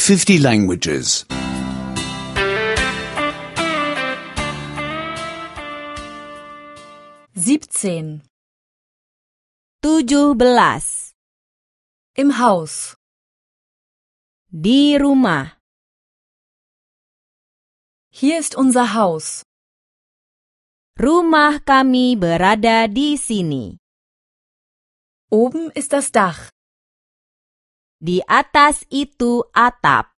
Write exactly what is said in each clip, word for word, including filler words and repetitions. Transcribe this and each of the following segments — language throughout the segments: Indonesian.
fifty languages. siebzehn. tujuh belas. Im Haus. Di rumah. Hier ist unser Haus. Rumah kami berada di sini. Oben ist das Dach. Di atas itu atap.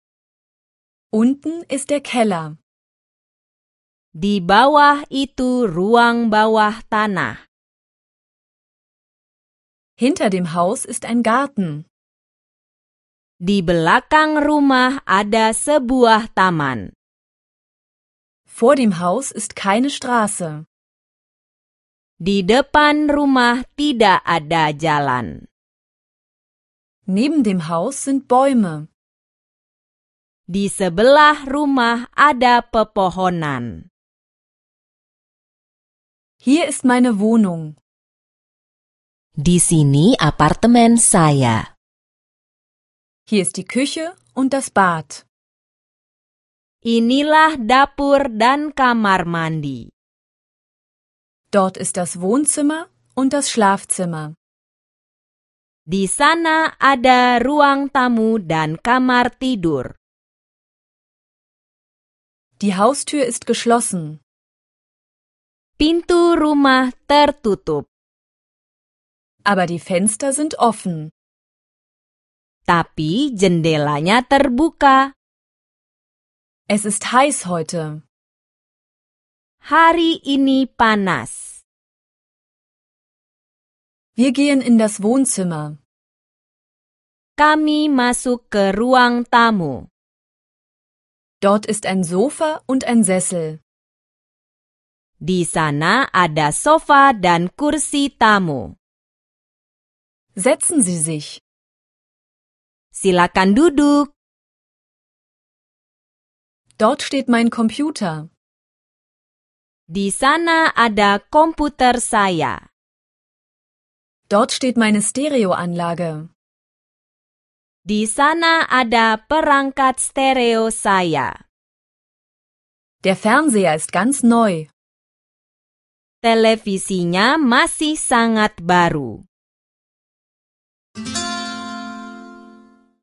Unten ist der Keller. Di bawah itu ruang bawah tanah. Hinter dem Haus ist ein Garten. Di belakang rumah ada sebuah taman. Vor dem Haus ist keine Straße. Di depan rumah tidak ada jalan. Neben dem Haus sind Bäume. Di sebelah rumah ada pepohonan. Hier ist meine Wohnung. Di sini apartemen saya. Hier ist die Küche und das Bad. Inilah dapur dan kamar mandi. Dort ist das Wohnzimmer und das Schlafzimmer. Di sana ada ruang tamu dan kamar tidur. Die Haustür ist geschlossen. Pintu rumah tertutup. Aber die Fenster sind offen. Tapi jendelanya terbuka. Es ist heiß heute. Hari ini panas. Wir gehen in das Wohnzimmer. Kami masuk ke ruang tamu. Dort ist ein Sofa und ein Sessel. Di sana ada sofa dan kursi tamu. Setzen Sie sich. Silakan duduk. Dort steht mein Computer. Di sana ada komputer saya. Dort steht meine Stereoanlage. Di sana ada perangkat stereo saya. Der Fernseher ist ganz neu. Televisinya masih sangat baru.